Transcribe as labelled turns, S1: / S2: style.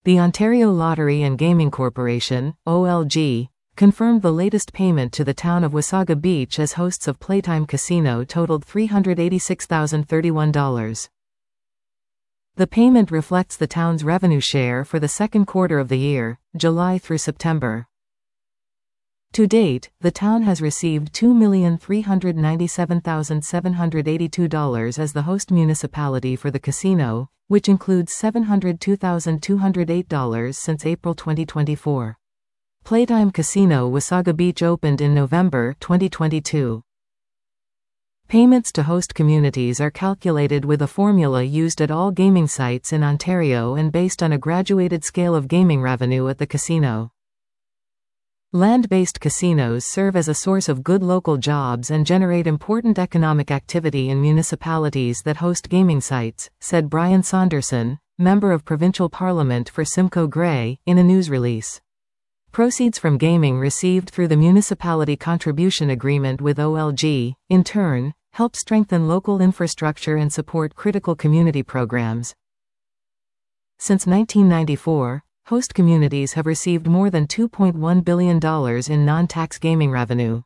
S1: The Ontario Lottery and Gaming Corporation, OLG, confirmed the latest payment to the town of Wasaga Beach as hosts of Playtime Casino totaled $386,031. The payment reflects the town's revenue share for the second quarter of the year, July through September. To date, the town has received $2,397,782 as the host municipality for the casino, which includes $702,208 since April 2024. Playtime Casino Wasaga Beach opened in November 2022. Payments to host communities are calculated with a formula used at all gaming sites in Ontario and based on a graduated scale of gaming revenue at the casino. Land-based casinos serve as a source of good local jobs and generate important economic activity in municipalities that host gaming sites, said Brian Saunderson, member of Provincial Parliament for Simcoe Grey, in a news release. Proceeds from gaming received through the municipality contribution agreement with OLG, in turn, help strengthen local infrastructure and support critical community programs. Since 1994, host communities have received more than $2.1 billion in non-tax gaming revenue.